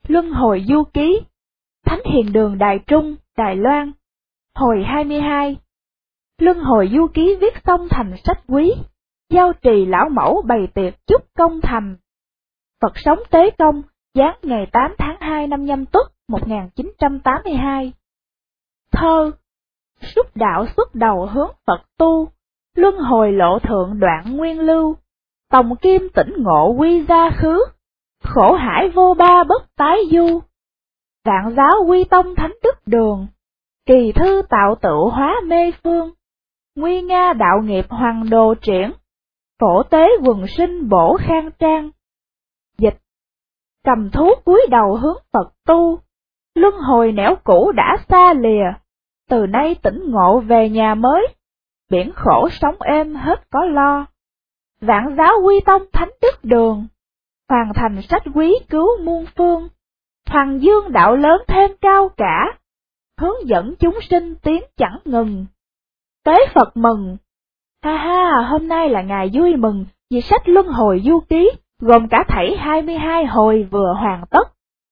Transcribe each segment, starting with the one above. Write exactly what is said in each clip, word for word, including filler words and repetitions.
Luân hồi du ký, Thánh Hiền Đường Đài Trung, Đài Loan. Hồi hai mươi hai. Luân hồi du ký viết xong thành sách quý, giao trì lão mẫu bày tiệc chúc công thành. Phật sống Tế Công, giáng ngày tám tháng hai năm Nhâm Tuất một nghìn chín trăm tám mươi hai. Thơ. Xúc đạo xuất đầu hướng Phật tu, luân hồi lộ thượng đoạn nguyên lưu, tòng kim tỉnh ngộ quy gia khứ, khổ hải vô ba bất tái du. Vạn giáo quy tông thánh đức đường, kỳ thư tạo tựu hóa mê phương, nguy nga đạo nghiệp hoàng đồ triển, phổ tế quần sinh bổ khang trang. Dịch. Cầm thú cúi đầu hướng Phật tu, luân hồi nẻo cũ đã xa lìa, từ nay tỉnh ngộ về nhà mới, biển khổ sống êm hết có lo. Vạn giáo quy tông thánh đức đường, hoàn thành sách quý cứu muôn phương, hoàng dương đạo lớn thêm cao cả, hướng dẫn chúng sinh tiến chẳng ngừng. Tế Phật mừng! Ha ha, hôm nay là ngày vui mừng vì sách Luân hồi du ký, gồm cả thảy hai mươi hai hồi vừa hoàn tất.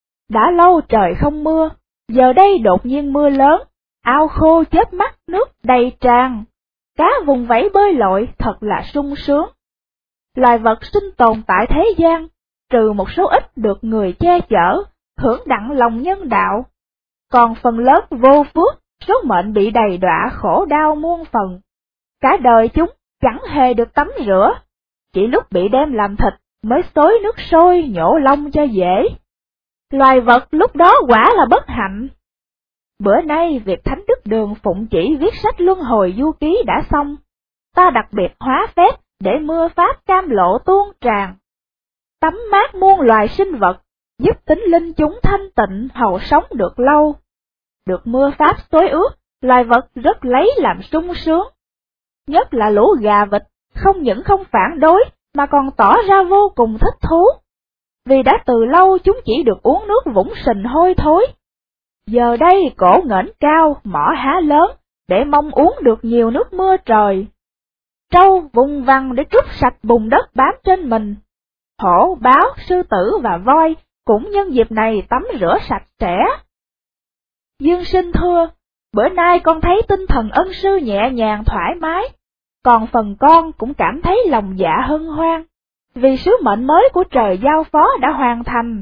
Đã lâu trời không mưa, giờ đây đột nhiên mưa lớn, ao khô chớp mắt nước đầy tràn, cá vùng vẫy bơi lội thật là sung sướng. Loài vật sinh tồn tại thế gian, trừ một số ít được người che chở, hưởng đặng lòng nhân đạo. Còn phần lớn vô phước, số mệnh bị đầy đọa khổ đau muôn phần. Cả đời chúng chẳng hề được tắm rửa, chỉ lúc bị đem làm thịt mới xối nước sôi nhổ lông cho dễ. Loài vật lúc đó quả là bất hạnh. Bữa nay việc Thánh Đức Đường phụng chỉ viết sách Luân hồi du ký đã xong, ta đặc biệt hóa phép để mưa pháp cam lộ tuôn tràn, tắm mát muôn loài sinh vật, giúp tính linh chúng thanh tịnh hầu sống được lâu. Được mưa pháp xối ướt, loài vật rất lấy làm sung sướng. Nhất là lũ gà vịt, không những không phản đối, mà còn tỏ ra vô cùng thích thú. Vì đã từ lâu chúng chỉ được uống nước vũng sình hôi thối. Giờ đây cổ nghển cao, mỏ há lớn, để mong uống được nhiều nước mưa trời. Trâu vùng vằng để trút sạch bùn đất bám trên mình. Hổ, báo, sư tử và voi cũng nhân dịp này tắm rửa sạch sẽ. Dương Sinh thưa, bữa nay con thấy tinh thần ân sư nhẹ nhàng thoải mái, còn phần con cũng cảm thấy lòng dạ hân hoan, vì sứ mệnh mới của trời giao phó đã hoàn thành.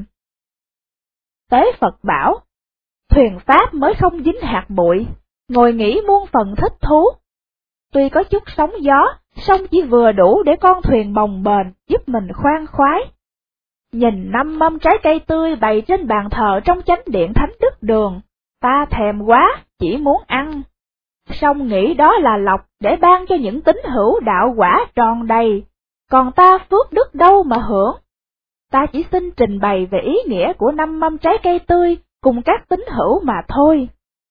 Tế Phật bảo, thuyền pháp mới không dính hạt bụi, ngồi nghỉ muôn phần thích thú. Tuy có chút sóng gió, song chỉ vừa đủ để con thuyền bồng bềnh, giúp mình khoan khoái. Nhìn năm mâm trái cây tươi bày trên bàn thờ trong chánh điện Thánh Đức Đường, ta thèm quá, chỉ muốn ăn. Song nghĩ đó là lộc để ban cho những tín hữu đạo quả tròn đầy, còn ta phước đức đâu mà hưởng. Ta chỉ xin trình bày về ý nghĩa của năm mâm trái cây tươi cùng các tín hữu mà thôi.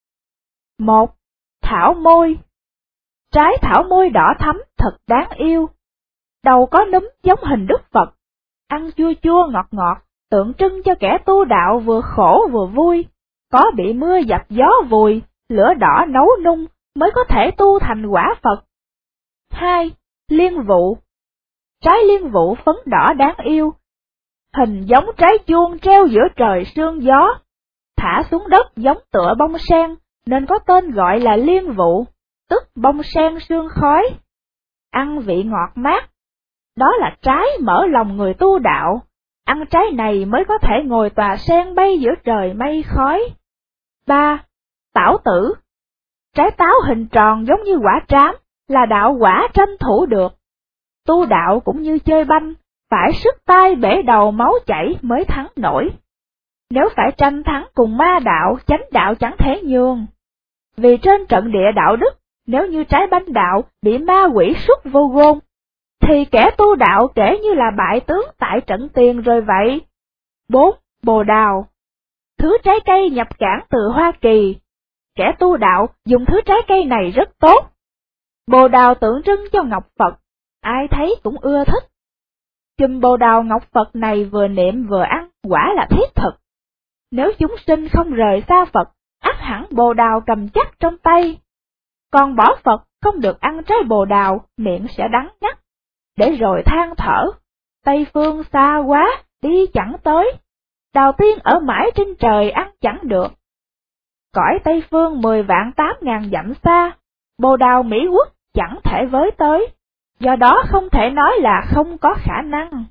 Một. Thảo môi. Trái thảo môi đỏ thắm thật đáng yêu. Đầu có núm giống hình Đức Phật, ăn chua chua ngọt ngọt, tượng trưng cho kẻ tu đạo vừa khổ vừa vui, có bị mưa dập gió vùi, lửa đỏ nấu nung mới có thể tu thành quả Phật. Hai. Liên vụ. Trái liên vụ phấn đỏ đáng yêu, hình giống trái chuông treo giữa trời sương gió, thả xuống đất giống tựa bông sen, nên có tên gọi là liên vụ, tức bông sen sương khói. Ăn vị ngọt mát. Đó là trái mở lòng người tu đạo, ăn trái này mới có thể ngồi tòa sen bay giữa trời mây khói. Ba. Tảo tử. Trái táo hình tròn giống như quả trám, là đạo quả tranh thủ được. Tu đạo cũng như chơi banh, phải sức tay bể đầu máu chảy mới thắng nổi. Nếu phải tranh thắng cùng ma đạo, chánh đạo chẳng thể nhường. Vì trên trận địa đạo đức, nếu như trái banh đạo bị ma quỷ xuất vô gôn, thì kẻ tu đạo kể như là bại tướng tại trận tiền rồi vậy. Bốn. Bồ đào. Thứ trái cây nhập cảng từ Hoa Kỳ. Kẻ tu đạo dùng thứ trái cây này rất tốt. Bồ đào tượng trưng cho Ngọc Phật, ai thấy cũng ưa thích. Chùm bồ đào Ngọc Phật này vừa niệm vừa ăn, quả là thiết thực. Nếu chúng sinh không rời xa Phật, ắt hẳn bồ đào cầm chắc trong tay. Còn bỏ Phật không được ăn trái bồ đào, miệng sẽ đắng ngắt. Để rồi than thở, Tây phương xa quá, đi chẳng tới. đào tiên ở mãi trên trời ăn chẳng được. Cõi Tây Phương mười vạn tám ngàn dặm xa, bồ đào Mỹ Quốc chẳng thể với tới, do đó không thể nói là không có khả năng.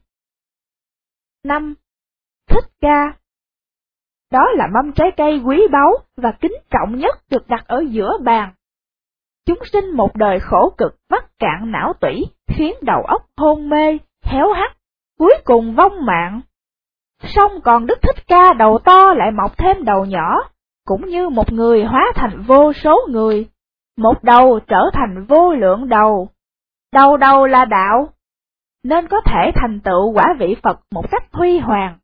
năm. Thích ca. Đó là mâm trái cây quý báu và kính trọng nhất được đặt ở giữa bàn. Chúng sinh một đời khổ cực vắt cạn não tủy, khiến đầu óc hôn mê, héo hắt, cuối cùng vong mạng. Song còn Đức Thích Ca đầu to lại mọc thêm đầu nhỏ, cũng như một người hóa thành vô số người, một đầu trở thành vô lượng đầu. Đầu đầu là đạo, nên có thể thành tựu quả vị Phật một cách huy hoàng.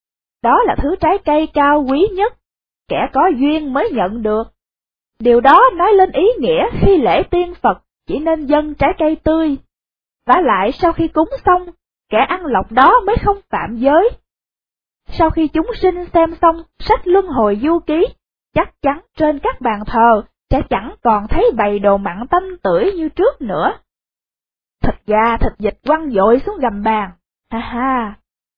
Đó là thứ trái cây cao quý nhất, kẻ có duyên mới nhận được. Điều đó nói lên ý nghĩa khi lễ tiên Phật chỉ nên dâng trái cây tươi. Vả lại sau khi cúng xong, kẻ ăn lộc đó mới không phạm giới. Sau khi chúng sinh xem xong sách Luân Hồi Du Ký, chắc chắn trên các bàn thờ sẽ chẳng còn thấy bày đồ mặn tanh tưởi như trước nữa. Thịt gà thịt vịt quăng dội xuống gầm bàn, ha ha.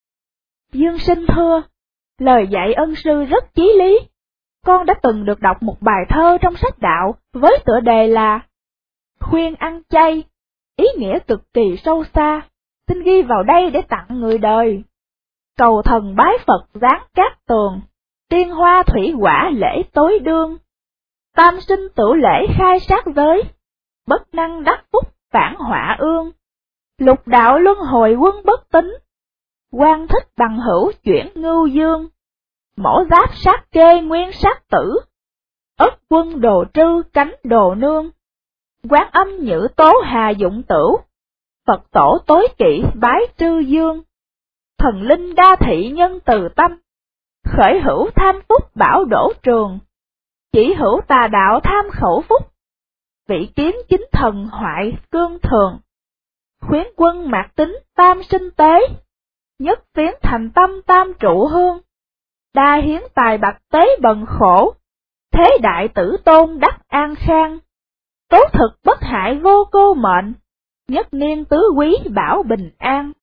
Dương Sinh thưa, lời dạy ân sư rất chí lý. Con đã từng được đọc một bài thơ trong sách đạo với tựa đề là Khuyên ăn chay, ý nghĩa cực kỳ sâu xa, xin ghi vào đây để tặng người đời. Cầu thần bái Phật giáng cát tường, tiên hoa thủy quả lễ tối đương. Tam sinh tửu lễ khai sát giới, bất năng đắc phúc phản họa ương. Lục đạo luân hồi quân bất tín, quan thích bằng hữu chuyển ngưu dương. Mổ giáp sát kê nguyên sát tử, ất quân đồ trư cánh đồ nương. Quán âm nhữ tố hà dụng tửu, Phật tổ tối kỵ bái trư dương. Thần linh đa thị nhân từ tâm, khởi hữu tham phúc bảo đổ trường. Chỉ hữu tà đạo tham khẩu phúc, vị kiếm chính thần hoại cương thường. Khuyến quân mạc tính tam sinh tế, nhất tiến thành tâm tam trụ hương. Đa hiến tài bạch tế bần khổ, thế đại tử tôn đắc an khang. Tố thực bất hại vô cô mệnh, nhất niên tứ quý bảo bình an.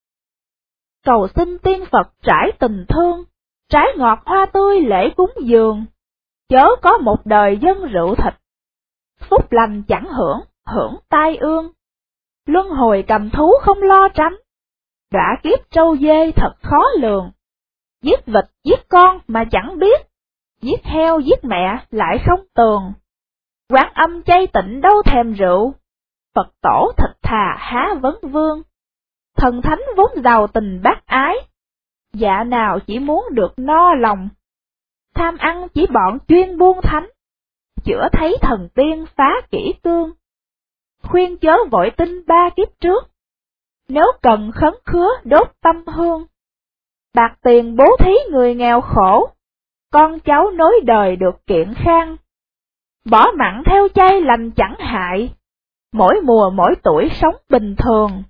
Cầu xin tiên Phật trải tình thương, trái ngọt hoa tươi lễ cúng dường. Chớ có một đời dân rượu thịt, phúc lành chẳng hưởng, hưởng tai ương. Luân hồi cầm thú không lo tránh, đọa kiếp trâu dê thật khó lường. Giết vịt giết con mà chẳng biết, giết heo giết mẹ lại không tường. Quán âm chay tịnh đâu thèm rượu, Phật tổ thật thà há vấn vương. Thần thánh vốn giàu tình bác ái, dạ nào chỉ muốn được no lòng. Tham ăn chỉ bọn chuyên buôn thánh, chữa thấy thần tiên phá kỹ cương. Khuyên chớ vội tin ba kiếp trước, nếu cần khấn khứa đốt tâm hương. Bạc tiền bố thí người nghèo khổ, con cháu nối đời được kiện khang. Bỏ mặn theo chay lành chẳng hại, mỗi mùa mỗi tuổi sống bình thường.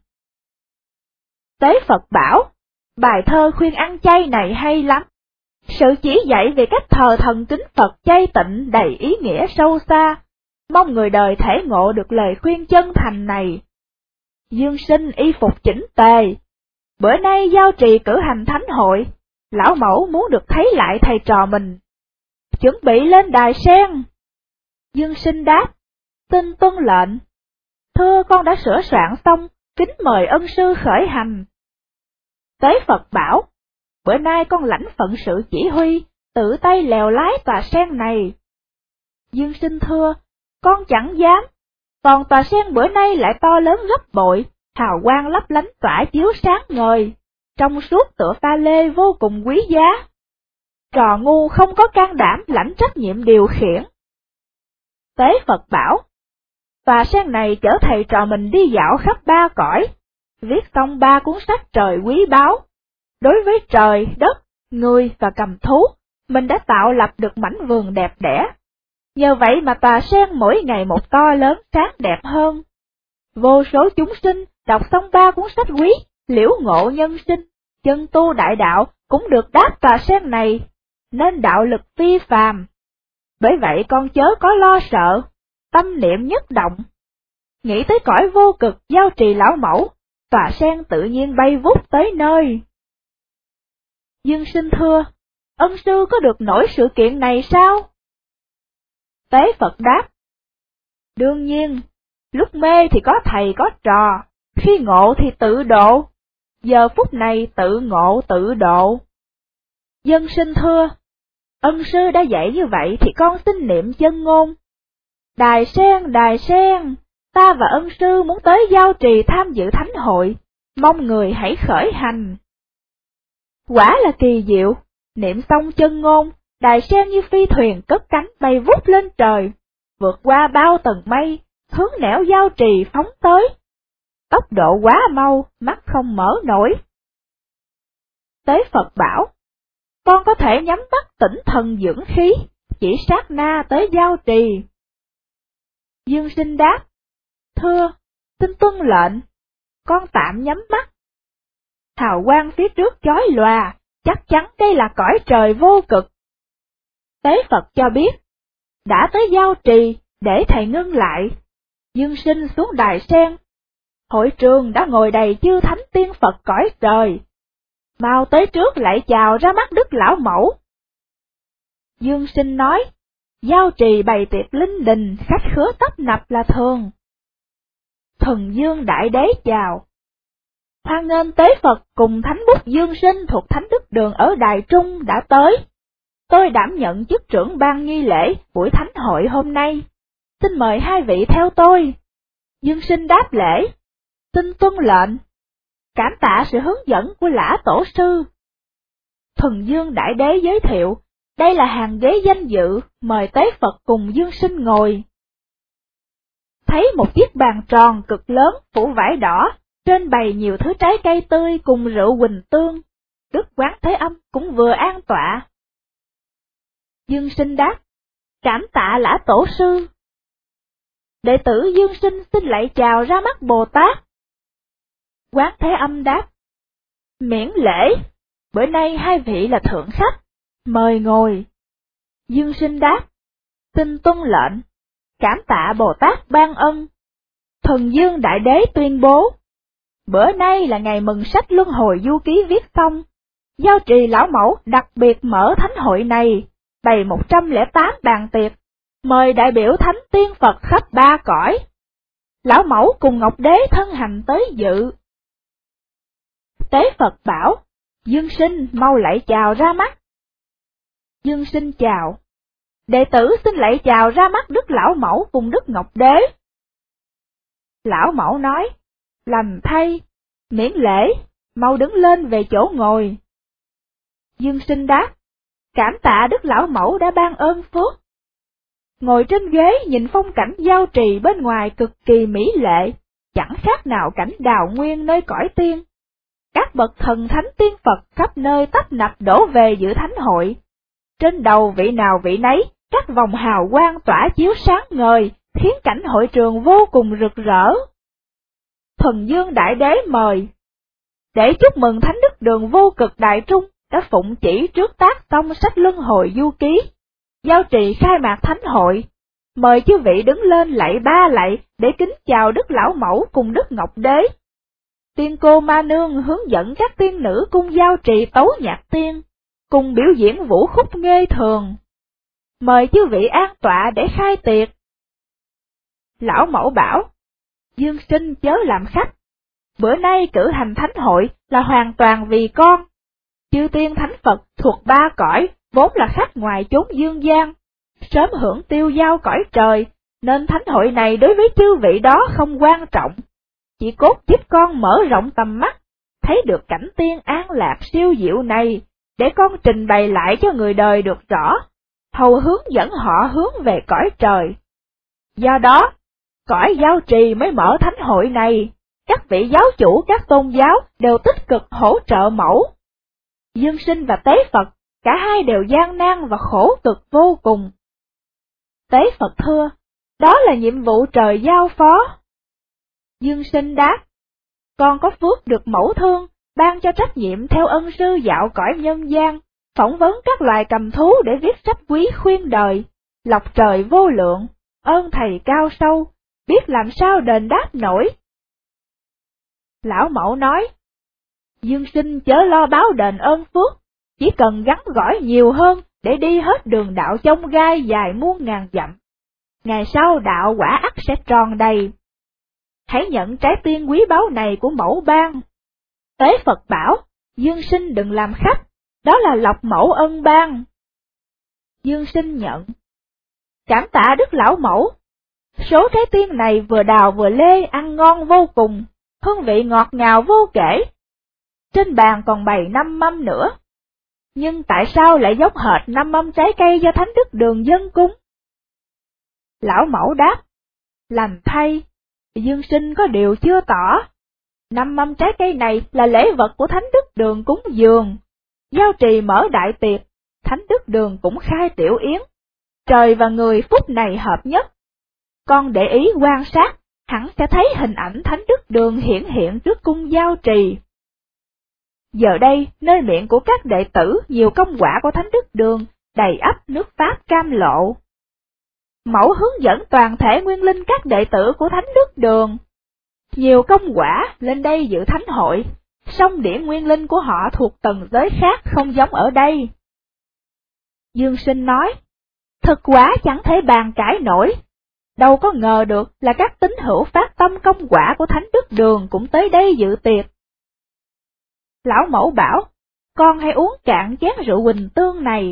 Tế Phật bảo, bài thơ khuyên ăn chay này hay lắm. Sự chỉ dạy về cách thờ thần kính Phật chay tịnh đầy ý nghĩa sâu xa, mong người đời thể ngộ được lời khuyên chân thành này. Dương Sinh y phục chỉnh tề. Bữa nay giao trì cử hành thánh hội, lão mẫu muốn được thấy lại thầy trò mình. Chuẩn bị lên đài sen. Dương Sinh đáp, xin tuân lệnh. Thưa con đã sửa soạn xong, kính mời ân sư khởi hành. Tế Phật bảo, bữa nay con lãnh phận sự chỉ huy, tự tay lèo lái tòa sen này. Dương Sinh thưa, con chẳng dám, còn tòa sen bữa nay lại to lớn gấp bội, hào quang lấp lánh tỏa chiếu sáng ngời, trong suốt tựa pha lê vô cùng quý giá. Trò ngu không có can đảm lãnh trách nhiệm điều khiển. Tế Phật bảo, tòa sen này chở thầy trò mình đi dạo khắp ba cõi, viết xong ba cuốn sách trời quý báu. Đối với trời, đất, người và cầm thú, mình đã tạo lập được mảnh vườn đẹp đẽ. Nhờ vậy mà tòa sen mỗi ngày một to lớn sáng đẹp hơn. Vô số chúng sinh đọc xong ba cuốn sách quý, liễu ngộ nhân sinh, chân tu đại đạo cũng được đáp tòa sen này, nên đạo lực phi phàm. Bởi vậy con chớ có lo sợ, tâm niệm nhất động. Nghĩ tới cõi vô cực giao trì lão mẫu, tòa sen tự nhiên bay vút tới nơi. Dương Sinh thưa, ân sư có được nổi sự kiện này sao? Tế Phật đáp, đương nhiên, lúc mê thì có thầy có trò, khi ngộ thì tự độ, giờ phút này tự ngộ tự độ. Dân sinh thưa, ân sư đã dạy như vậy thì con xin niệm chân ngôn. Đài sen, đài sen, ta và ân sư muốn tới Giao Trì tham dự thánh hội, mong người hãy khởi hành. Quả là kỳ diệu, niệm xong chân ngôn, đài sen như phi thuyền cất cánh bay vút lên trời, vượt qua bao tầng mây, hướng nẻo Giao Trì phóng tới. Tốc độ quá mau, mắt không mở nổi. Tế Phật bảo, con có thể nhắm mắt tĩnh thần dưỡng khí, chỉ sát na tới Giao Trì. Dương Sinh đáp, thưa, xin tuân lệnh, con tạm nhắm mắt. Hào quang phía trước chói lòa, chắc chắn đây là cõi trời vô cực. Tế Phật cho biết, đã tới Giao Trì, để thầy ngưng lại. Dương Sinh xuống đài sen. Hội trường đã ngồi đầy chư thánh tiên Phật cõi trời. Mau tới trước lại chào ra mắt Đức Lão Mẫu. Dương Sinh nói, Giao Trì bày tiệc linh đình, khách khứa tấp nập là thường. Thần Dương Đại Đế chào. Hoan nghênh Tế Phật cùng Thánh Bút Dương Sinh thuộc Thánh Đức Đường ở Đài Trung đã tới. Tôi đảm nhận chức trưởng ban nghi lễ buổi thánh hội hôm nay. Xin mời hai vị theo tôi. Dương Sinh đáp lễ. Xin tuân lệnh. Cảm tạ sự hướng dẫn của Lã Tổ Sư. Thần Dương Đại Đế giới thiệu, đây là hàng ghế danh dự, mời Tế Phật cùng Dương Sinh ngồi. Thấy một chiếc bàn tròn cực lớn phủ vải đỏ, trên bày nhiều thứ trái cây tươi cùng rượu huỳnh tương, Đức Quán Thế Âm cũng vừa an tọa. Dương Sinh đáp, cảm tạ Lã Tổ Sư. Đệ tử Dương Sinh xin lạy chào ra mắt Bồ Tát. Quán Thế Âm đáp, miễn lễ, bữa nay hai vị là thượng khách, mời ngồi. Dương Sinh đáp, xin tuân lệnh, cảm tạ Bồ Tát ban ân. Thần Dương Đại Đế tuyên bố, bữa nay là ngày mừng sách Luân Hồi Du Ký viết xong, Giao Trì Lão Mẫu đặc biệt mở thánh hội này, bày một trăm lẻ tám bàn tiệc, mời đại biểu thánh tiên Phật khắp ba cõi. Lão Mẫu cùng Ngọc Đế thân hành tới dự. Tế Phật bảo, Dương Sinh mau lạy chào ra mắt. Dương Sinh chào. Đệ tử xin lạy chào ra mắt Đức Lão Mẫu cùng Đức Ngọc Đế. Lão Mẫu nói, lành thay, miễn lễ, mau đứng lên về chỗ ngồi. Dương Sinh đáp, cảm tạ Đức Lão Mẫu đã ban ơn phước. Ngồi trên ghế nhìn phong cảnh Giao Trì bên ngoài cực kỳ mỹ lệ, chẳng khác nào cảnh đào nguyên nơi cõi tiên. Các bậc thần thánh tiên Phật khắp nơi tấp nập đổ về dự thánh hội. Trên đầu vị nào vị nấy, các vòng hào quang tỏa chiếu sáng ngời, khiến cảnh hội trường vô cùng rực rỡ. Thần Dương Đại Đế mời. Để chúc mừng Thánh Đức Đường vô cực Đại Trung đã phụng chỉ trước tác xong sách Luân Hồi Du Ký, Giao Trì khai mạc thánh hội, mời chư vị đứng lên lạy ba lạy để kính chào Đức Lão Mẫu cùng Đức Ngọc Đế. Tiên cô Ma Nương hướng dẫn các tiên nữ cung Giao Trì tấu nhạc tiên, cùng biểu diễn vũ khúc nghê thường. Mời chư vị an tọa để khai tiệc. Lão Mẫu bảo, Dương Sinh chớ làm khách, bữa nay cử hành thánh hội là hoàn toàn vì con. Chư tiên thánh Phật thuộc ba cõi, vốn là khách ngoài chốn dương gian, sớm hưởng tiêu giao cõi trời, nên thánh hội này đối với chư vị đó không quan trọng. Chỉ cốt giúp con mở rộng tầm mắt, thấy được cảnh tiên an lạc siêu diệu này, để con trình bày lại cho người đời được rõ, hầu hướng dẫn họ hướng về cõi trời. Do đó, cõi Giao Trì mới mở thánh hội này, các vị giáo chủ các tôn giáo đều tích cực hỗ trợ mẫu. Dương Sinh và Tế Phật, cả hai đều gian nan và khổ cực vô cùng. Tế Phật thưa, đó là nhiệm vụ trời giao phó. Dương Sinh đáp, con có phước được mẫu thương, ban cho trách nhiệm theo ân sư dạo cõi nhân gian, phỏng vấn các loài cầm thú để viết sách quý khuyên đời, lộc trời vô lượng, ơn thầy cao sâu, biết làm sao đền đáp nổi. Lão Mẫu nói, Dương Sinh chớ lo báo đền ơn phước, chỉ cần gắn gỏi nhiều hơn để đi hết đường đạo chông gai dài muôn ngàn dặm. Ngày sau đạo quả ắt sẽ tròn đầy. Hãy nhận trái tiên quý báu này của mẫu ban. Tế Phật bảo, Dương Sinh đừng làm khách, đó là lộc mẫu ân ban. Dương Sinh nhận. Cảm tạ Đức Lão Mẫu. Số trái tiên này vừa đào vừa lê ăn ngon vô cùng, hương vị ngọt ngào vô kể. Trên bàn còn bày năm mâm nữa. Nhưng tại sao lại giống hệt năm mâm trái cây do Thánh Đức Đường dâng cúng? Lão Mẫu đáp, lành thay, Dương Sinh có điều chưa tỏ. Năm mâm trái cây này là lễ vật của Thánh Đức Đường cúng dường. Giao trì mở đại tiệc, Thánh Đức Đường cũng khai tiểu yến. Trời và người phút này hợp nhất. Con để ý quan sát, hẳn sẽ thấy hình ảnh Thánh Đức Đường hiển hiện trước cung giao trì. Giờ đây, nơi miệng của các đệ tử nhiều công quả của Thánh Đức Đường, đầy ắp nước Pháp cam lộ. Mẫu hướng dẫn toàn thể nguyên linh các đệ tử của Thánh Đức Đường. Nhiều công quả lên đây dự thánh hội, song điển nguyên linh của họ thuộc tầng giới khác không giống ở đây. Dương Sinh nói, thực quả chẳng thể bàn cãi nổi. Đâu có ngờ được là các tín hữu phát tâm công quả của Thánh Đức Đường cũng tới đây dự tiệc. Lão Mẫu bảo, con hãy uống cạn chén rượu Huỳnh Tương này.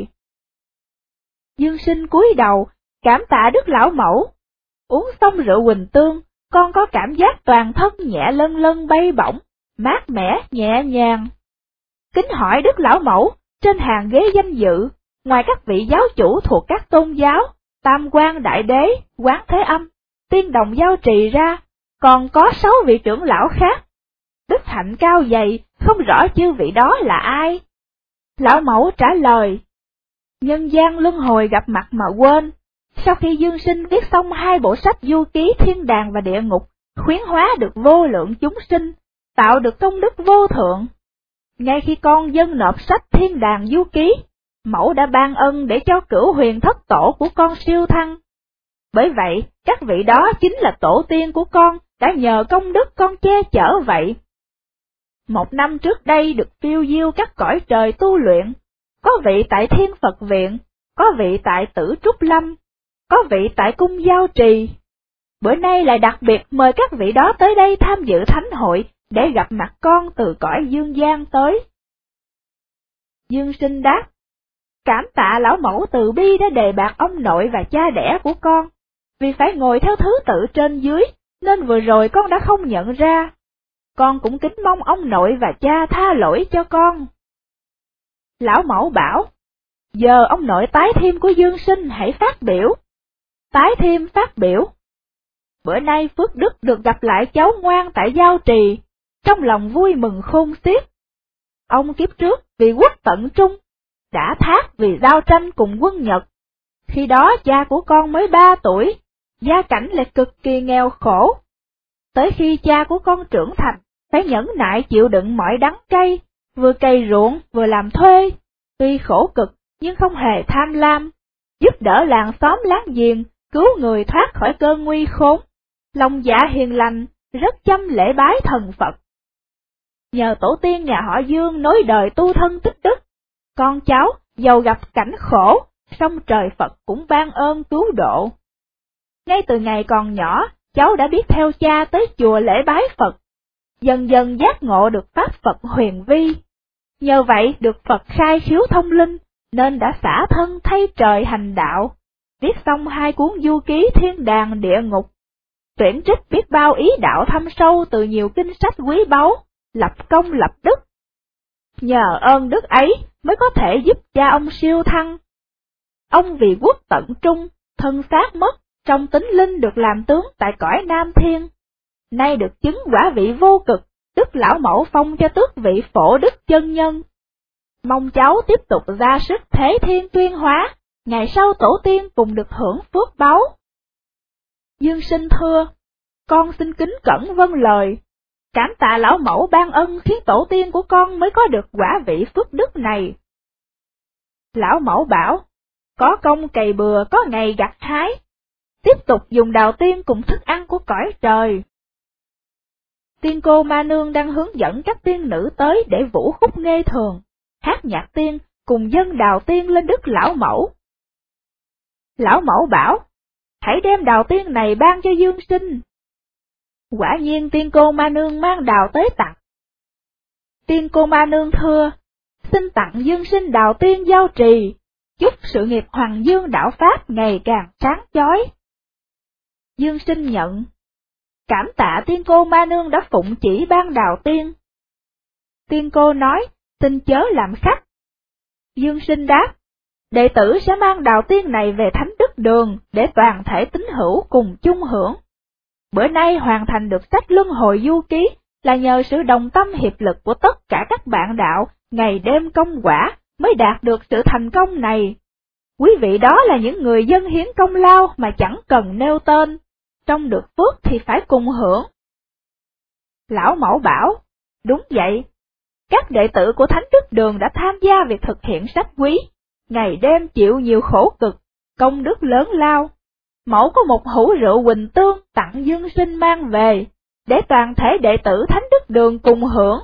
Dương Sinh cúi đầu, cảm tạ Đức Lão Mẫu. Uống xong rượu Huỳnh Tương, con có cảm giác toàn thân nhẹ lân lân bay bổng, mát mẻ, nhẹ nhàng. Kính hỏi Đức Lão Mẫu, trên hàng ghế danh dự, ngoài các vị giáo chủ thuộc các tôn giáo, Tam Quan Đại Đế, Quán Thế Âm, Tiên Đồng Giao Trì ra, còn có sáu vị trưởng lão khác. Đức hạnh cao dày, không rõ chư vị đó là ai. Lão Mẫu trả lời, nhân gian luân hồi gặp mặt mà quên. Sau khi Dương Sinh viết xong hai bộ sách du ký Thiên Đàng và Địa Ngục, khuyến hóa được vô lượng chúng sinh, tạo được công đức vô thượng. Ngay khi con dâng nộp sách Thiên Đàng du ký, Mẫu đã ban ân để cho Cửu Huyền Thất Tổ của con siêu thăng. Bởi vậy, các vị đó chính là tổ tiên của con, đã nhờ công đức con che chở vậy. Một năm trước đây được phiêu diêu các cõi trời tu luyện, có vị tại Thiên Phật Viện, có vị tại Tử Trúc Lâm, có vị tại cung Giao Trì. Bữa nay lại đặc biệt mời các vị đó tới đây tham dự thánh hội để gặp mặt con từ cõi dương gian tới. Dương Sinh đáp, cảm tạ Lão Mẫu từ bi đã đề bạt ông nội và cha đẻ của con, vì phải ngồi theo thứ tự trên dưới, nên vừa rồi con đã không nhận ra. Con cũng kính mong ông nội và cha tha lỗi cho con. Lão Mẫu bảo, giờ ông nội tái thêm của Dương Sinh hãy phát biểu. Tái thêm phát biểu. Bữa nay Phước Đức được gặp lại cháu ngoan tại Giao Trì, trong lòng vui mừng khôn xiết. Ông kiếp trước vì quốc tận trung, đã thác vì giao tranh cùng quân Nhật. Khi đó cha của con mới ba tuổi, gia cảnh lại cực kỳ nghèo khổ. Tới khi cha của con trưởng thành, phải nhẫn nại chịu đựng mọi đắng cay, vừa cày ruộng vừa làm thuê. Tuy khổ cực nhưng không hề tham lam, giúp đỡ làng xóm láng giềng, cứu người thoát khỏi cơn nguy khốn. Lòng dạ hiền lành, rất chăm lễ bái thần Phật. Nhờ tổ tiên nhà họ Dương nối đời tu thân tích đức, con cháu dầu gặp cảnh khổ, song trời Phật cũng ban ơn cứu độ. Ngay từ ngày còn nhỏ, cháu đã biết theo cha tới chùa lễ bái Phật, dần dần giác ngộ được pháp Phật huyền vi. Nhờ vậy được Phật khai khiếu thông linh, nên đã xả thân thay trời hành đạo, viết xong hai cuốn du ký Thiên Đàng Địa Ngục, tuyển trích biết bao ý đạo thâm sâu từ nhiều kinh sách quý báu, lập công lập đức. Nhờ ơn đức ấy mới có thể giúp cha ông siêu thăng. Ông vì quốc tận trung, thân xác mất, trong tính linh được làm tướng tại cõi Nam Thiên. Nay được chứng quả vị vô cực, Đức Lão Mẫu phong cho tước vị Phổ Đức chân nhân. Mong cháu tiếp tục ra sức thế thiên tuyên hóa, ngày sau tổ tiên cùng được hưởng phước báu. Dương Sinh thưa, con xin kính cẩn vâng lời. Cảm tạ Lão Mẫu ban ân khiến tổ tiên của con mới có được quả vị phước đức này. Lão Mẫu bảo, có công cày bừa có ngày gặt hái, tiếp tục dùng đào tiên cùng thức ăn của cõi trời. Tiên cô Ma Nương đang hướng dẫn các tiên nữ tới để vũ khúc nghê thường, hát nhạc tiên, cùng dâng đào tiên lên Đức Lão Mẫu. Lão Mẫu bảo, hãy đem đào tiên này ban cho Dương Sinh. Quả nhiên Tiên Cô Ma Nương mang đào tới tặng. Tiên Cô Ma Nương thưa, xin tặng Dương Sinh đào tiên giao trì, chúc sự nghiệp Hoàng Dương đạo Pháp ngày càng sáng chói. Dương Sinh nhận, cảm tạ Tiên Cô Ma Nương đã phụng chỉ ban đào tiên. Tiên Cô nói, xin chớ làm khách. Dương Sinh đáp, đệ tử sẽ mang đào tiên này về Thánh Đức Đường để toàn thể tín hữu cùng chung hưởng. Bữa nay hoàn thành được sách Luân Hồi Du Ký là nhờ sự đồng tâm hiệp lực của tất cả các bạn đạo, ngày đêm công quả mới đạt được sự thành công này. Quý vị đó là những người dân hiến công lao mà chẳng cần nêu tên, trong được phước thì phải cùng hưởng. Lão Mẫu bảo, đúng vậy, các đệ tử của Thánh Đức Đường đã tham gia việc thực hiện sách quý, ngày đêm chịu nhiều khổ cực, công đức lớn lao. Mẫu có một hũ rượu Quỳnh Tương tặng Dương Sinh mang về, để toàn thể đệ tử Thánh Đức Đường cùng hưởng.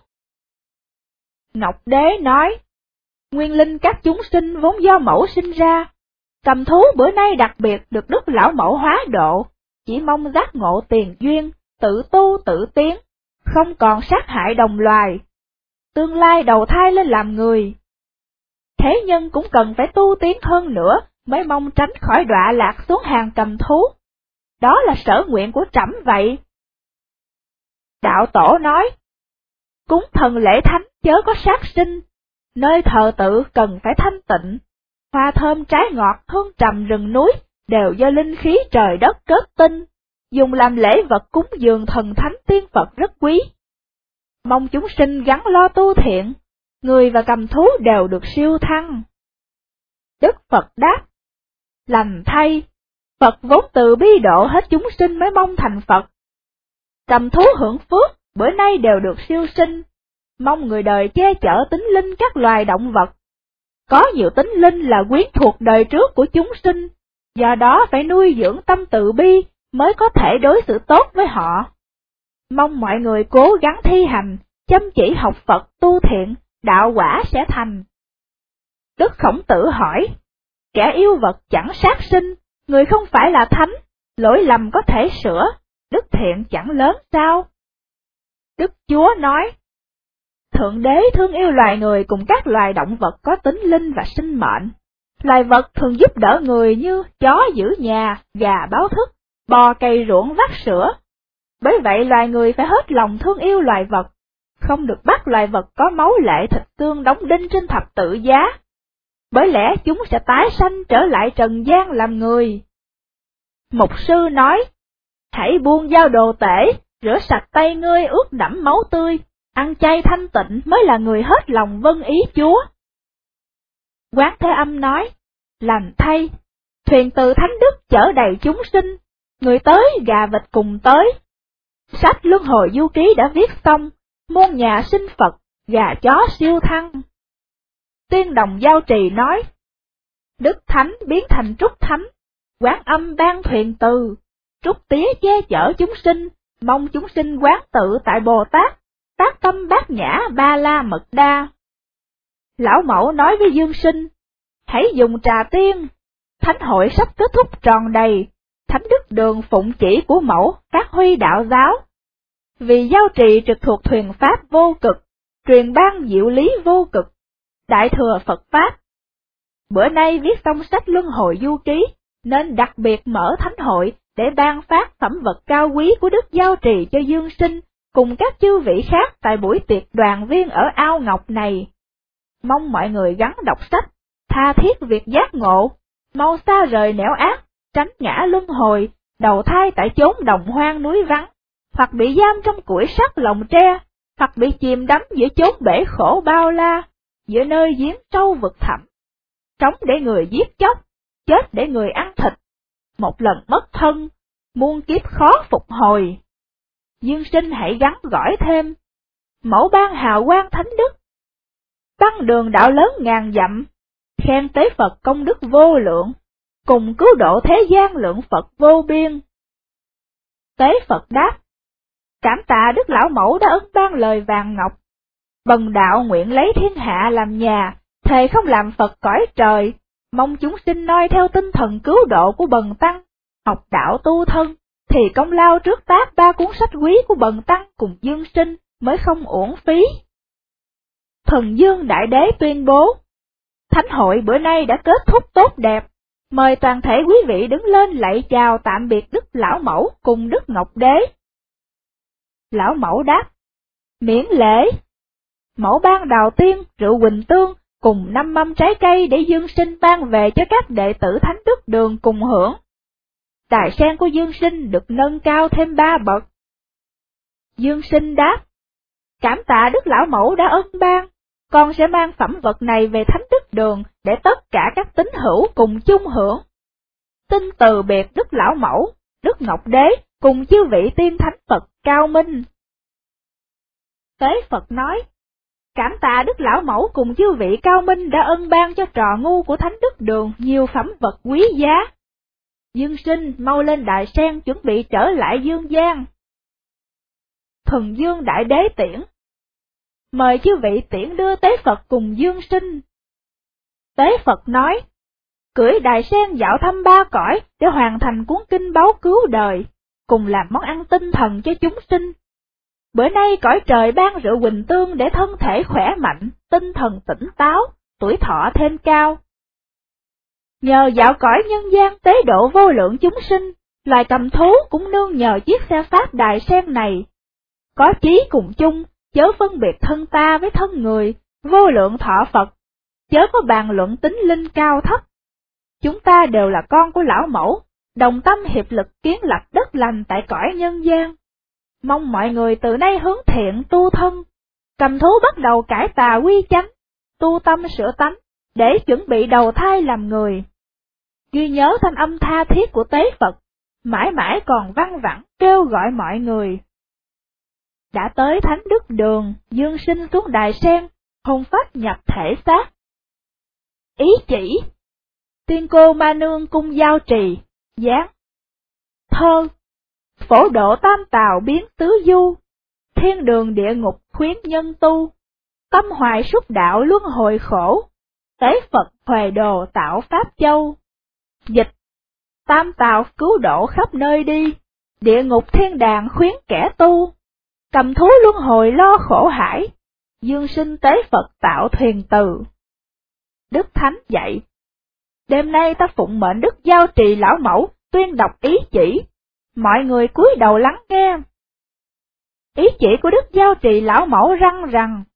Ngọc Đế nói, nguyên linh các chúng sinh vốn do mẫu sinh ra, cầm thú bữa nay đặc biệt được Đức Lão Mẫu hóa độ, chỉ mong giác ngộ tiền duyên, tự tu tự tiến, không còn sát hại đồng loài, tương lai đầu thai lên làm người. Thế nhân cũng cần phải tu tiến hơn nữa mới mong tránh khỏi đọa lạc xuống hàng cầm thú. Đó là sở nguyện của trẫm vậy. Đạo Tổ nói, cúng thần lễ thánh chớ có sát sinh, nơi thờ tự cần phải thanh tịnh, hoa thơm trái ngọt hương trầm rừng núi đều do linh khí trời đất kết tinh, dùng làm lễ vật cúng dường thần thánh tiên Phật rất quý. Mong chúng sinh gắn lo tu thiện, người và cầm thú đều được siêu thăng. Đức Phật đáp, lành thay, Phật vốn từ bi độ hết chúng sinh mới mong thành Phật. Cầm thú hưởng phước, bữa nay đều được siêu sinh, mong người đời che chở tính linh các loài động vật. Có nhiều tính linh là quyến thuộc đời trước của chúng sinh, do đó phải nuôi dưỡng tâm từ bi mới có thể đối xử tốt với họ. Mong mọi người cố gắng thi hành, chăm chỉ học Phật tu thiện, đạo quả sẽ thành. Đức Khổng Tử hỏi, kẻ yêu vật chẳng sát sinh, người không phải là thánh, lỗi lầm có thể sửa, đức thiện chẳng lớn sao? Đức Chúa nói, Thượng Đế thương yêu loài người cùng các loài động vật có tính linh và sinh mệnh. Loài vật thường giúp đỡ người như chó giữ nhà, gà báo thức, bò cày ruộng vắt sữa. Bởi vậy loài người phải hết lòng thương yêu loài vật, không được bắt loài vật có máu lệ thịt xương đóng đinh trên thập tự giá. Bởi lẽ chúng sẽ tái sanh trở lại trần gian làm người. Mục sư nói, hãy buông dao đồ tể, rửa sạch tay ngươi ướt đẫm máu tươi, ăn chay thanh tịnh mới là người hết lòng vâng ý Chúa. Quán Thế Âm nói, lành thay, thuyền từ Thánh Đức chở đầy chúng sinh, người tới gà vịt cùng tới. Sách Luân Hồi Du Ký đã viết xong, muôn nhà sinh Phật, gà chó siêu thăng. Tiên Đồng Giao Trì nói, Đức Thánh biến thành Trúc Thánh, Quán Âm ban thuyền từ, Trúc Tía che chở chúng sinh, mong chúng sinh quán tự tại Bồ Tát, tác tâm bát nhã ba la mật đa. Lão Mẫu nói với Dương Sinh, hãy dùng trà tiên, thánh hội sắp kết thúc tròn đầy, Thánh Đức Đường phụng chỉ của Mẫu phát huy đạo giáo. Vì Giao Trì trực thuộc thuyền Pháp vô cực, truyền ban diệu lý vô cực, Đại Thừa Phật Pháp. Bữa nay viết xong sách Luân Hồi Du Ký, nên đặc biệt mở thánh hội để ban phát phẩm vật cao quý của Đức Giao Trì cho Dương Sinh, cùng các chư vị khác tại buổi tiệc đoàn viên ở Ao Ngọc này. Mong mọi người gắn đọc sách, tha thiết việc giác ngộ, mau xa rời nẻo ác, tránh ngã luân hồi, đầu thai tại chốn đồng hoang núi vắng, hoặc bị giam trong củi sắt lồng tre, hoặc bị chìm đắm giữa chốn bể khổ bao la, giữa nơi giếng sâu vực thẳm. Sống để người giết chóc, chết để người ăn thịt, một lần mất thân, muôn kiếp khó phục hồi. Dương Sinh hãy gắn gỏi thêm, Mẫu ban hào quang thánh đức, băng đường đạo lớn ngàn dặm, khen tế Phật công đức vô lượng, cùng cứu độ thế gian lượng Phật vô biên. Tế Phật đáp, cảm tạ Đức Lão Mẫu đã ân ban lời vàng ngọc, bần đạo nguyện lấy thiên hạ làm nhà, thề không làm Phật cõi trời, mong chúng sinh noi theo tinh thần cứu độ của Bần Tăng, học đạo tu thân, thì công lao trước tác ba cuốn sách quý của Bần Tăng cùng Dương Sinh mới không uổng phí. Thần Dương Đại Đế tuyên bố, Thánh hội bữa nay đã kết thúc tốt đẹp, mời toàn thể quý vị đứng lên lạy chào tạm biệt Đức Lão Mẫu cùng Đức Ngọc Đế. Lão Mẫu đáp, miễn lễ. Mẫu ban đào tiên, rượu Quỳnh Tương, cùng năm mâm trái cây để Dương Sinh ban về cho các đệ tử Thánh Đức Đường cùng hưởng. Đài sen của Dương Sinh được nâng cao thêm ba bậc. Dương Sinh đáp, cảm tạ Đức Lão Mẫu đã ân ban, con sẽ mang phẩm vật này về Thánh Đức Đường để tất cả các tín hữu cùng chung hưởng. Xin từ biệt Đức Lão Mẫu, Đức Ngọc Đế cùng chư vị tiên thánh Phật cao minh. Tế Phật nói, cảm tạ Đức Lão Mẫu cùng chư vị cao minh đã ân ban cho trò ngu của Thánh Đức Đường nhiều phẩm vật quý giá. Dương Sinh mau lên đài sen chuẩn bị trở lại dương gian. Thần Dương Đại Đế tiễn. Mời chư vị tiễn đưa Tế Phật cùng Dương Sinh. Tế Phật nói, cưỡi đài sen dạo thăm ba cõi để hoàn thành cuốn kinh báu cứu đời, cùng làm món ăn tinh thần cho chúng sinh. Bữa nay cõi trời ban rượu Quỳnh Tương để thân thể khỏe mạnh, tinh thần tỉnh táo, tuổi thọ thêm cao. Nhờ dạo cõi nhân gian tế độ vô lượng chúng sinh, loài cầm thú cũng nương nhờ chiếc xe pháp đài sen này. Có trí cùng chung, chớ phân biệt thân ta với thân người, vô lượng thọ Phật, chớ có bàn luận tính linh cao thấp. Chúng ta đều là con của Lão Mẫu, đồng tâm hiệp lực kiến lập đất lành tại cõi nhân gian. Mong mọi người từ nay hướng thiện tu thân, cầm thú bắt đầu cải tà quy chánh, tu tâm sửa tánh, để chuẩn bị đầu thai làm người. Ghi nhớ thanh âm tha thiết của Tế Phật, mãi mãi còn văng vẳng kêu gọi mọi người. Đã tới Thánh Đức Đường, Dương Sinh xuống đài sen, hồn phách nhập thể xác. Ý chỉ, Tiên Cô Ma Nương cung Giao Trì, giáng. Thơ, phổ độ tam tào biến tứ du, thiên đường địa ngục khuyến nhân tu, tâm hoài xúc đạo luân hồi khổ, Tế Phật huề đồ tạo pháp châu. Dịch, tam tào cứu độ khắp nơi đi, địa ngục thiên đàng khuyến kẻ tu, cầm thú luân hồi lo khổ hải, Dương Sinh Tế Phật tạo thuyền từ. Đức Thánh dạy, đêm nay ta phụng mệnh Đức Giao Trì Lão Mẫu tuyên đọc ý chỉ, mọi người cúi đầu lắng nghe. Ý chỉ của Đức Giao Trì Lão Mẫu răng rằng,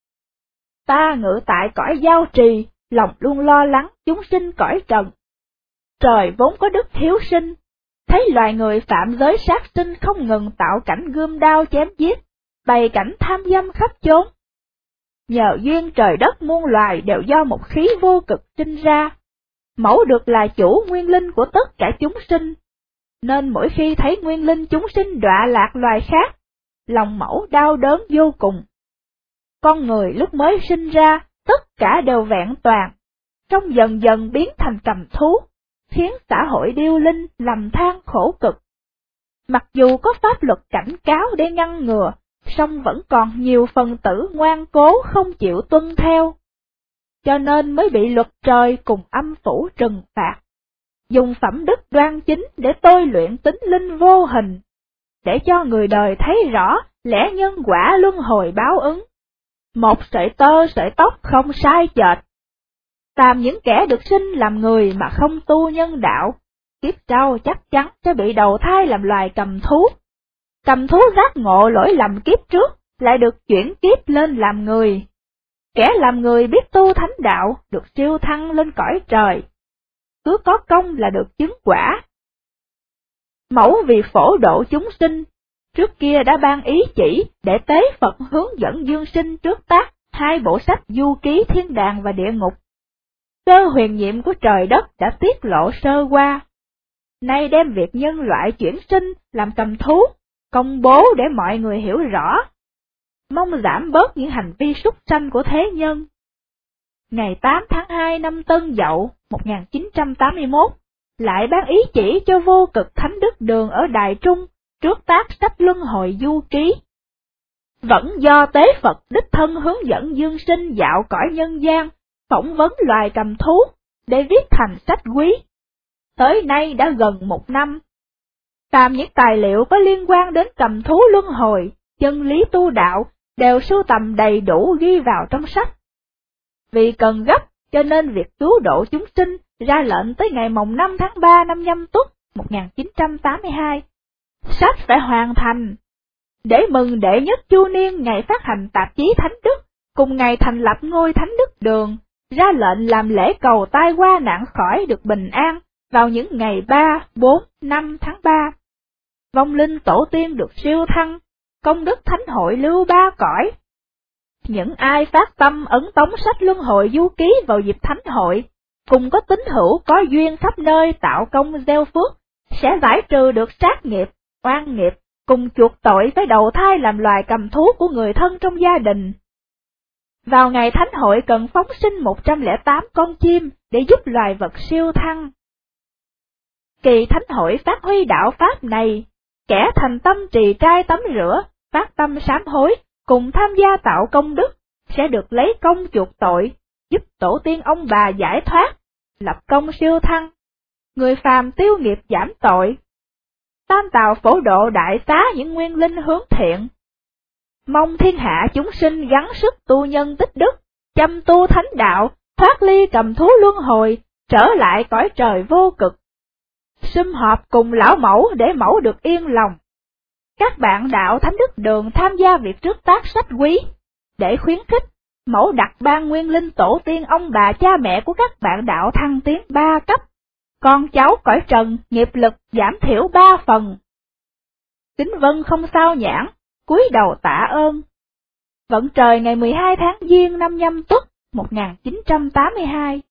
ta ngự tại cõi Giao Trì, lòng luôn lo lắng chúng sinh cõi trần. Trời vốn có đức hiếu sinh, thấy loài người phạm giới sát sinh không ngừng tạo cảnh gươm đao chém giết, bày cảnh tham dâm khắp chốn. Nhờ duyên trời đất muôn loài đều do một khí vô cực sinh ra, mẫu được là chủ nguyên linh của tất cả chúng sinh, nên mỗi khi thấy nguyên linh chúng sinh đọa lạc loài khác, lòng mẫu đau đớn vô cùng. Con người lúc mới sinh ra, tất cả đều vẹn toàn, trong dần dần biến thành cầm thú, khiến xã hội điêu linh lầm than khổ cực. Mặc dù có pháp luật cảnh cáo để ngăn ngừa, song vẫn còn nhiều phần tử ngoan cố không chịu tuân theo, cho nên mới bị luật trời cùng âm phủ trừng phạt. Dùng phẩm đức đoan chính để tôi luyện tính linh vô hình, để cho người đời thấy rõ lẽ nhân quả luân hồi báo ứng. Một sợi tơ sợi tóc không sai chệch. Tàm những kẻ được sinh làm người mà không tu nhân đạo, kiếp sau chắc chắn sẽ bị đầu thai làm loài cầm thú. Cầm thú giác ngộ lỗi lầm kiếp trước, lại được chuyển kiếp lên làm người. Kẻ làm người biết tu thánh đạo, được siêu thăng lên cõi trời. Cứ có công là được chứng quả. Mẫu vì phổ độ chúng sinh, trước kia đã ban ý chỉ để Tế Phật hướng dẫn Dương Sinh trước tác hai bộ sách Du Ký Thiên Đàng và Địa Ngục. Sơ huyền nhiệm của trời đất đã tiết lộ sơ qua. Nay đem việc nhân loại chuyển sinh làm cầm thú, công bố để mọi người hiểu rõ. Mong giảm bớt những hành vi súc sanh của thế nhân. Ngày tám tháng hai năm Tân Dậu một nghìn chín trăm tám mươi mốt, lại ban ý chỉ cho vô cực Thánh Đức Đường ở Đài Trung, trước tác sách Luân Hồi Du Ký. Vẫn do Tế Phật đích thân hướng dẫn Dương Sinh dạo cõi nhân gian, phỏng vấn loài cầm thú, để viết thành sách quý. Tới nay đã gần một năm. Phàm những tài liệu có liên quan đến cầm thú luân hồi, chân lý tu đạo, đều sưu tầm đầy đủ ghi vào trong sách. Vì cần gấp, cho nên việc cứu độ chúng sinh ra lệnh tới ngày mồng năm tháng ba năm Nhâm Tuất một nghìn chín trăm tám mươi hai. Sách phải hoàn thành. Để mừng đệ nhất Chu Niên ngày phát hành tạp chí Thánh Đức, cùng ngày thành lập ngôi Thánh Đức Đường, ra lệnh làm lễ cầu tai qua nạn khỏi được bình an vào những ngày ba, bốn, năm tháng ba. Vong linh tổ tiên được siêu thăng, công đức thánh hội lưu ba cõi. Những ai phát tâm ấn tống sách luân hồi du ký vào dịp thánh hội, cùng có tín hữu có duyên khắp nơi tạo công gieo phước, sẽ giải trừ được sát nghiệp, oan nghiệp, cùng chuộc tội với đầu thai làm loài cầm thú của người thân trong gia đình. Vào ngày thánh hội cần phóng sinh một trăm lẻ tám con chim để giúp loài vật siêu thăng. Kỳ thánh hội phát huy đạo pháp này, kẻ thành tâm trì trai tắm rửa, phát tâm sám hối, cùng tham gia tạo công đức, sẽ được lấy công chuộc tội, giúp tổ tiên ông bà giải thoát, lập công siêu thăng. Người phàm tiêu nghiệp giảm tội. Tam tào phổ độ đại xá những nguyên linh hướng thiện. Mong thiên hạ chúng sinh gắng sức tu nhân tích đức, chăm tu thánh đạo, thoát ly cầm thú luân hồi, trở lại cõi trời vô cực. Sum họp cùng lão mẫu để mẫu được yên lòng. Các bạn đạo Thánh Đức Đường tham gia việc trước tác sách quý, để khuyến khích, mẫu đặt ban nguyên linh tổ tiên ông bà cha mẹ của các bạn đạo thăng tiến ba cấp, con cháu cõi trần nghiệp lực giảm thiểu ba phần. Kính vân không sao nhãn, cúi đầu tạ ơn. Vận trời ngày mười hai tháng Giêng năm Nhâm Tuất một nghìn chín trăm tám mươi hai.